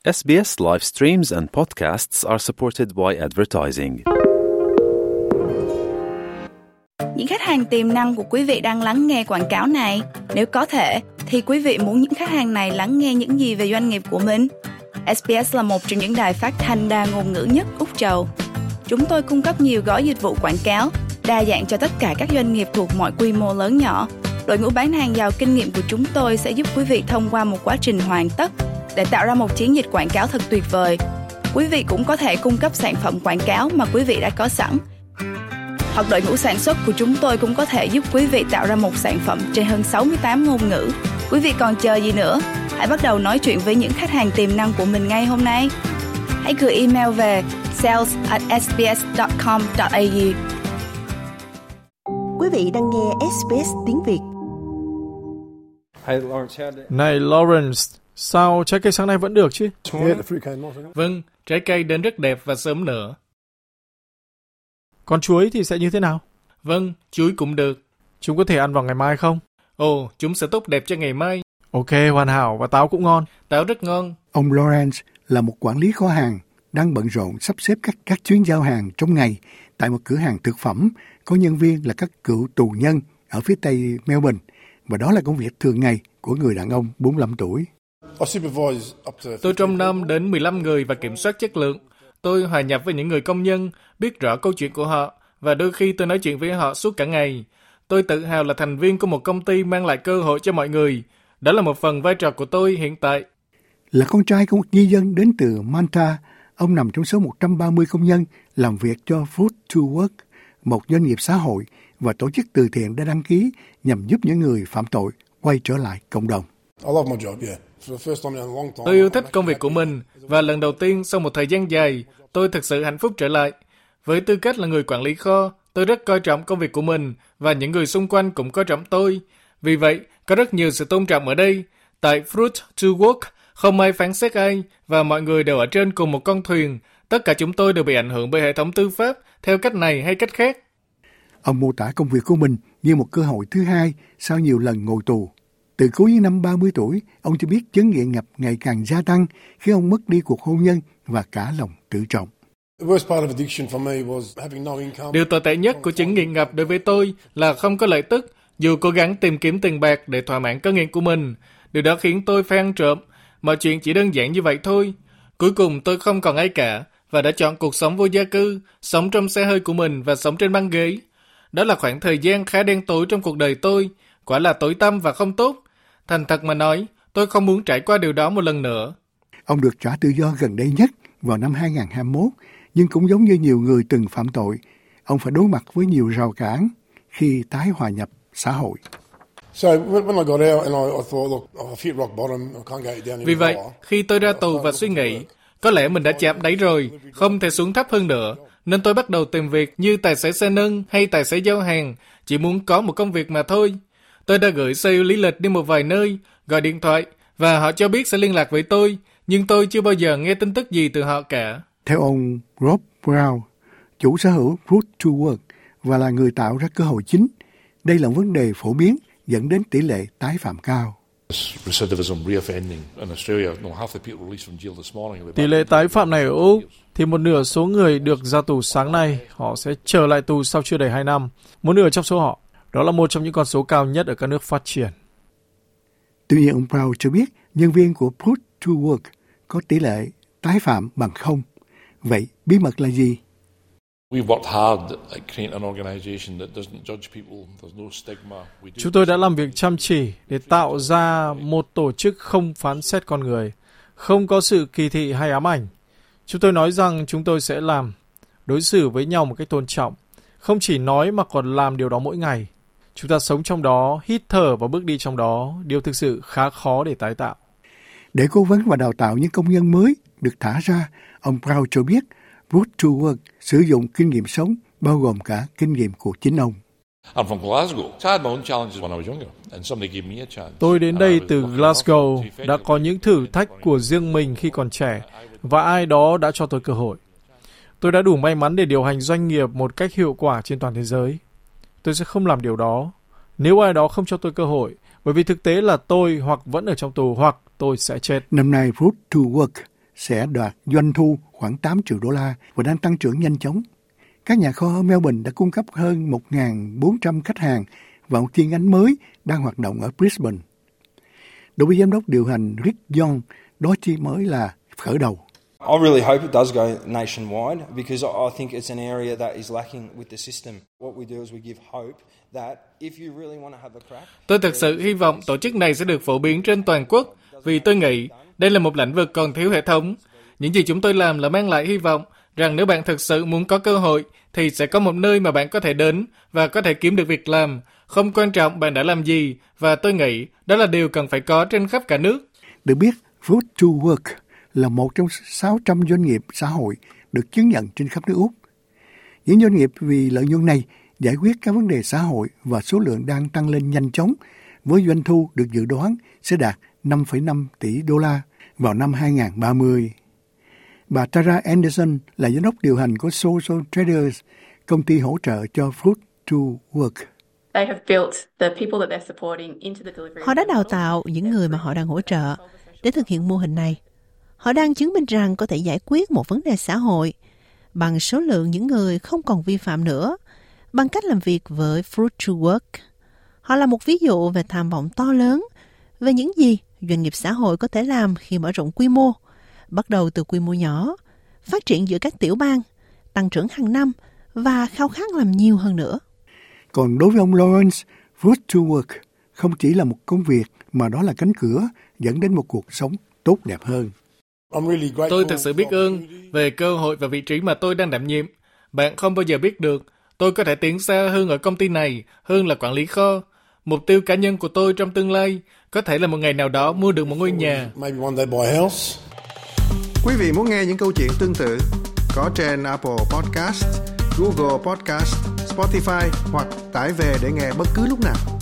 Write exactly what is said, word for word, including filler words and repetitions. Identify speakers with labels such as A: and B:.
A: ét bê ét live streams and podcasts are supported by advertising.
B: Những khách hàng tiềm năng của quý vị đang lắng nghe quảng cáo này. Nếu có thể, thì quý vị muốn những khách hàng này lắng nghe những gì về doanh nghiệp của mình? ét bê ét là một trong những đài phát thanh đa ngôn ngữ nhất Úc Châu. Chúng tôi cung cấp nhiều gói dịch vụ quảng cáo, đa dạng cho tất cả các doanh nghiệp thuộc mọi quy mô lớn nhỏ. Đội ngũ bán hàng giàu kinh nghiệm của chúng tôi sẽ giúp quý vị thông qua một quá trình hoàn tất để tạo ra một chiến dịch quảng cáo thật tuyệt vời. Quý vị cũng có thể cung cấp sản phẩm quảng cáo mà quý vị đã có sẵn. Hoặc đội ngũ sản xuất của chúng tôi cũng có thể giúp quý vị tạo ra một sản phẩm trên hơn sáu mươi tám ngôn ngữ. Quý vị còn chờ gì nữa? Hãy bắt đầu nói chuyện với những khách hàng tiềm năng của mình ngay hôm nay. Hãy gửi email về sales at s b s dot com dot a u.
C: Quý vị đang nghe ét bê ét tiếng Việt.
D: Này Lawrence, sao trái cây sáng nay vẫn được chứ?
E: Vâng, trái cây đến rất đẹp và sớm nữa.
D: Còn chuối thì sẽ như thế nào?
E: Vâng, chuối cũng được.
D: Chúng có thể ăn vào ngày mai không?
E: Ồ, chúng sẽ tốt đẹp cho ngày mai.
D: Ok, hoàn hảo, và táo cũng ngon.
E: Táo rất ngon.
F: Ông Lawrence là một quản lý kho hàng, đang bận rộn sắp xếp các, các chuyến giao hàng trong ngày tại một cửa hàng thực phẩm, có nhân viên là các cựu tù nhân ở phía tây Melbourne, và đó là công việc thường ngày của người đàn ông bốn mươi lăm tuổi.
E: Tôi trông nom đến mười lăm người và kiểm soát chất lượng. Tôi hòa nhập với những người công nhân, biết rõ câu chuyện của họ, và đôi khi tôi nói chuyện với họ suốt cả ngày. Tôi tự hào là thành viên của một công ty mang lại cơ hội cho mọi người. Đó là một phần vai trò của tôi hiện tại.
F: Là con trai của một di dân đến từ Manta, ông nằm trong số một trăm ba mươi công nhân làm việc cho Fruit to Work, một doanh nghiệp xã hội và tổ chức từ thiện đã đăng ký nhằm giúp những người phạm tội quay trở lại cộng đồng.
E: Tôi yêu thích công việc của mình, và lần đầu tiên sau một thời gian dài, tôi thực sự hạnh phúc trở lại. Với tư cách là người quản lý kho, tôi rất coi trọng công việc của mình, và những người xung quanh cũng coi trọng tôi. Vì vậy, có rất nhiều sự tôn trọng ở đây. Tại Fruit to Work, không ai phán xét ai, và mọi người đều ở trên cùng một con thuyền. Tất cả chúng tôi đều bị ảnh hưởng bởi hệ thống tư pháp, theo cách này hay cách khác.
F: Ông mô tả công việc của mình như một cơ hội thứ hai sau nhiều lần ngồi tù. Từ cuối những năm ba mươi tuổi, ông cho biết chứng nghiện ngập ngày càng gia tăng khi ông mất đi cuộc hôn nhân và cả lòng tự trọng.
E: Điều tồi tệ nhất của chứng nghiện ngập đối với tôi là không có lợi tức, dù cố gắng tìm kiếm tiền bạc để thỏa mãn cơn nghiện của mình. Điều đó khiến tôi phải ăn trộm. Mọi chuyện chỉ đơn giản như vậy thôi. Cuối cùng tôi không còn ai cả, và đã chọn cuộc sống vô gia cư, sống trong xe hơi của mình và sống trên băng ghế. Đó là khoảng thời gian khá đen tối trong cuộc đời tôi, quả là tối tăm và không tốt. Thành thật mà nói, tôi không muốn trải qua điều đó một lần nữa.
F: Ông được trả tự do gần đây nhất vào năm hai không hai mốt, nhưng cũng giống như nhiều người từng phạm tội, ông phải đối mặt với nhiều rào cản khi tái hòa nhập xã hội.
E: Vì vậy, khi tôi ra tù và suy nghĩ, có lẽ mình đã chạm đáy rồi, không thể xuống thấp hơn nữa, nên tôi bắt đầu tìm việc như tài xế xe nâng hay tài xế giao hàng, chỉ muốn có một công việc mà thôi. Tôi đã gửi sale lý lịch đi một vài nơi, gọi điện thoại, và họ cho biết sẽ liên lạc với tôi, nhưng tôi chưa bao giờ nghe tin tức gì từ họ cả.
F: Theo ông Rob Brown, chủ sở hữu Fruit to Work và là người tạo ra cơ hội chính, đây là vấn đề phổ biến dẫn đến tỷ lệ tái phạm cao.
D: Tỷ lệ tái phạm này ở Úc thì một nửa số người được ra tù sáng nay, họ sẽ trở lại tù sau chưa đầy hai năm. Một nửa trong số họ, đó là một trong những con số cao nhất ở các nước phát triển.
F: Tuy nhiên, ông Brown cho biết nhân viên của Fruit to Work có tỷ lệ tái phạm bằng không. Vậy bí mật là gì?
D: Chúng tôi đã làm việc chăm chỉ để tạo ra một tổ chức không phán xét con người, không có sự kỳ thị hay ám ảnh. Chúng tôi nói rằng chúng tôi sẽ làm, đối xử với nhau một cách tôn trọng, không chỉ nói mà còn làm điều đó mỗi ngày. Chúng ta sống trong đó, hít thở và bước đi trong đó, điều thực sự khá khó để tái tạo.
F: Để cố vấn và đào tạo những công nhân mới được thả ra, ông Brown cho biết Fruit to Work sử dụng kinh nghiệm sống, bao gồm cả kinh nghiệm của chính ông.
D: Tôi đến đây từ Glasgow, đã có những thử thách của riêng mình khi còn trẻ, và ai đó đã cho tôi cơ hội. Tôi đã đủ may mắn để điều hành doanh nghiệp một cách hiệu quả trên toàn thế giới. Tôi sẽ không làm điều đó nếu ai đó không cho tôi cơ hội, bởi vì thực tế là tôi hoặc vẫn ở trong tù hoặc tôi sẽ chết.
F: Năm nay Fruit to Work sẽ đạt doanh thu khoảng tám triệu đô la và đang tăng trưởng nhanh chóng. Các nhà kho ở Melbourne đã cung cấp hơn một nghìn bốn trăm khách hàng và một chi nhánh mới đang hoạt động ở Brisbane. Đối với giám đốc điều hành Rick Young, đó chỉ mới là khởi đầu.
G: I really hope it does go nationwide because I think it's an area that is lacking with the system. What we do is we give hope that if you really want to have a crack.
E: Tôi thực sự hy vọng tổ chức này sẽ được phổ biến trên toàn quốc vì tôi nghĩ đây là một lĩnh vực còn thiếu hệ thống. Những gì chúng tôi làm là mang lại hy vọng rằng nếu bạn thực sự muốn có cơ hội thì sẽ có một nơi mà bạn có thể đến và có thể kiếm được việc làm. Không quan trọng bạn đã làm gì và tôi nghĩ đó là điều cần phải có trên khắp cả nước.
F: Được biết, Fruit to Work là một trong sáu trăm doanh nghiệp xã hội được chứng nhận trên khắp nước Úc. Những doanh nghiệp vì lợi nhuận này giải quyết các vấn đề xã hội và số lượng đang tăng lên nhanh chóng, với doanh thu được dự đoán sẽ đạt năm phẩy năm tỷ đô la vào năm hai nghìn không trăm ba mươi. Bà Tara Anderson là giám đốc điều hành của Social Traders, công ty hỗ trợ cho Fruit to Work.
C: Họ đã đào tạo những người mà họ đang hỗ trợ để thực hiện mô hình này. Họ đang chứng minh rằng có thể giải quyết một vấn đề xã hội bằng số lượng những người không còn vi phạm nữa, bằng cách làm việc với Fruit to Work. Họ là một ví dụ về tham vọng to lớn về những gì doanh nghiệp xã hội có thể làm khi mở rộng quy mô, bắt đầu từ quy mô nhỏ, phát triển giữa các tiểu bang, tăng trưởng hàng năm và khao khát làm nhiều hơn nữa.
F: Còn đối với ông Lawrence, Fruit to Work không chỉ là một công việc mà đó là cánh cửa dẫn đến một cuộc sống tốt đẹp hơn.
E: Tôi thực sự biết ơn về cơ hội và vị trí mà tôi đang đảm nhiệm. Bạn không bao giờ biết được, tôi có thể tiến xa hơn ở công ty này, hơn là quản lý kho. Mục tiêu cá nhân của tôi trong tương lai có thể là một ngày nào đó mua được một ngôi nhà.
H: Quý vị muốn nghe những câu chuyện tương tự có trên Apple Podcast, Google Podcast, Spotify hoặc tải về để nghe bất cứ lúc nào.